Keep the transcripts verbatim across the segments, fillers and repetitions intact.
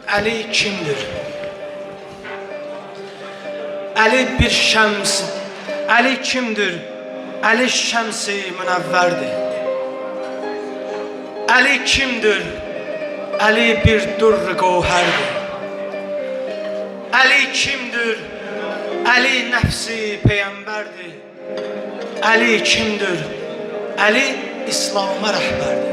Əli kimdir? Əli bir şəms. Əli kimdir? Əli şəmsi münəvvərdir. Əli kimdir? Əli bir durr gövhərdir. Əli kimdir? Əli nəfsi peyğəmbərdir. Əli kimdir? Əli İslam'a rəhbərdir.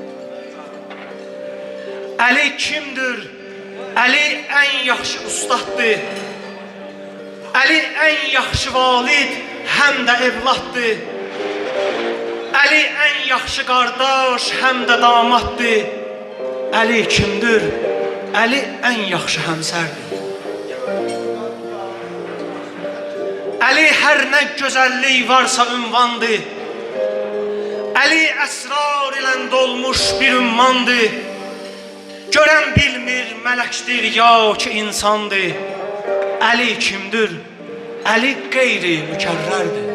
Əli kimdir? Əli ən yaxşı ustaddır. Əli ən yaxşı valid, həm də evladdır. Əli ən yaxşı qardaş, həm də damaddır. Əli kimdir? Əli ən yaxşı həmsərdir. Əli hər nə gözəllik varsa ünvandır. Əli əsrar ilə dolmuş bir ümmandır. Görən bilmir mələkdir ya ki insandır. Əli kimdir? Əli qeyri mükərrərdir.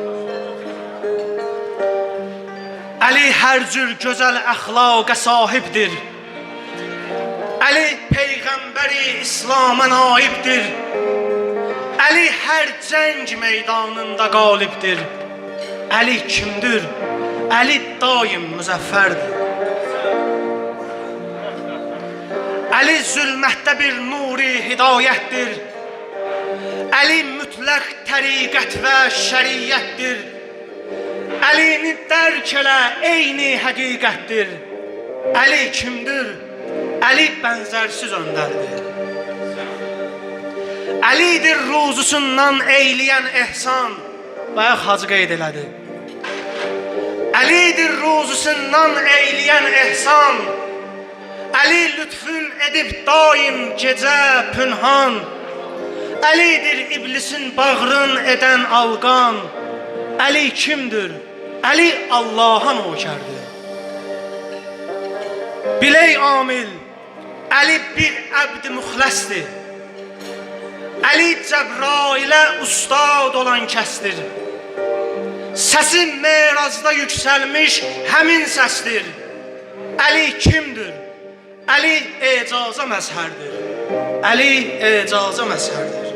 Əli hər cür gözəl əxlaqa sahibdir. Əli peyğəmbəri İslam'a naibdir. Əli hər cəng meydanında qalibdir. Əli kimdir? Əli daim müzəffərdir. Əli zülmətdə bir nuri hidayətdir. Əli mütləq təriqət və şəriyyətdir. Əlini dərk elə eyni həqiqətdir. Əli kimdir? Əli bənzərsiz öndərdir. Əlidir ruzusundan eyləyən ehsan. Bayaq hacı qeyd elədi. Əlidir ruzusundan eyləyən ehsan. Əli lütfün edib daim gecə pünhan. Əlidir iblisin bağrın edən alqan. Əli kimdir? Əli Allah'a nökərdir. Biley amil, Əli bir əbd-i müxləsdir. Əli Cəbrailə ustad olan kəsdir. Səsi merazda yüksəlmiş həmin səsdir. Əli kimdir? Əli ecaza məzhərdir. Əli ecaza məzhərdir.